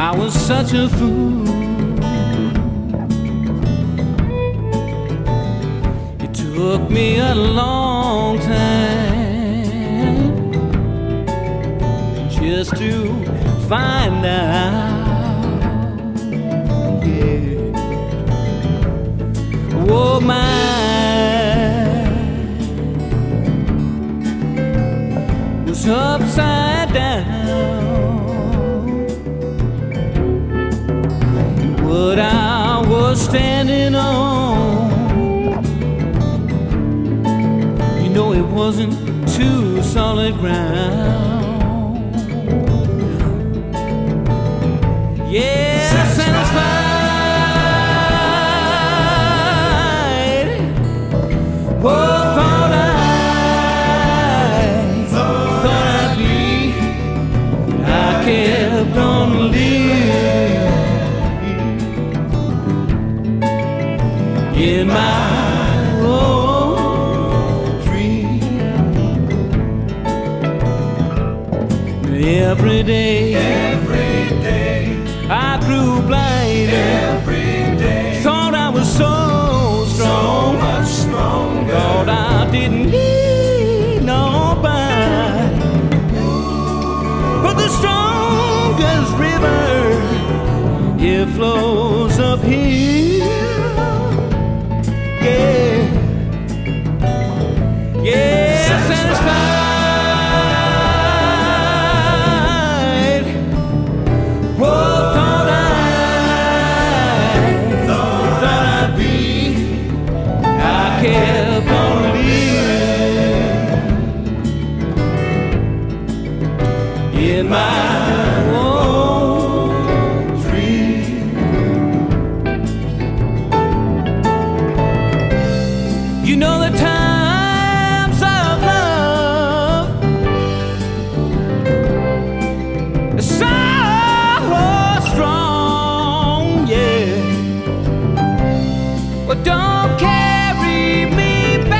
I was such a fool. It took me a long time just to find out, yeah. Oh, mine was upside down. What I was standing on, you know, it wasn't too solid ground. Yeah, satisfied. Oh, thought I'd be. I kept on living in my own dream. Every day I grew blind. Every day Thought I was so strong, so much stronger. thought I didn't need nobody. But the strongest river, it flows uphill. Yeah, yeah, satisfied. Oh, thought I'd be. I kept on living in my own dream. You know the times of love are so strong, yeah. But don't carry me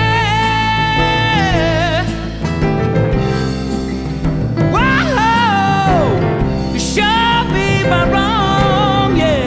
back. Whoa, you sure be my wrong, yeah.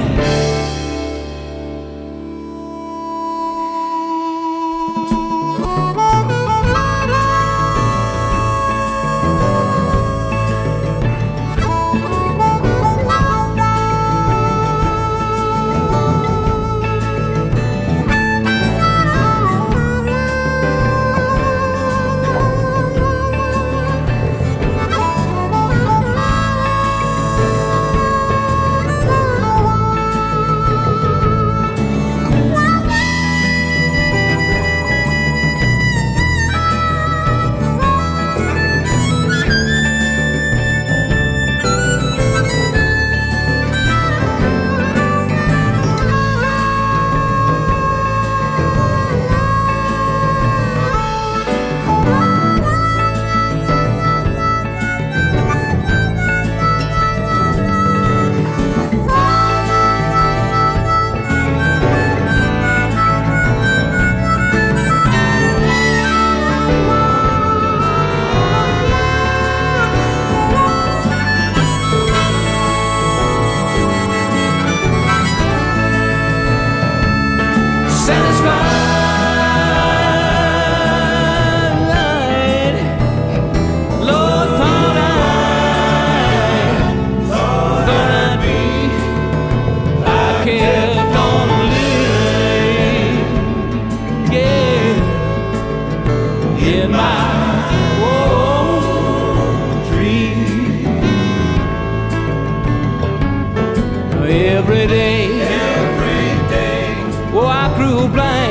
Satisfied. Lord, thought I'd be. I kept on living, yeah, in my own dream. Every day, Every day oh, I grew blind.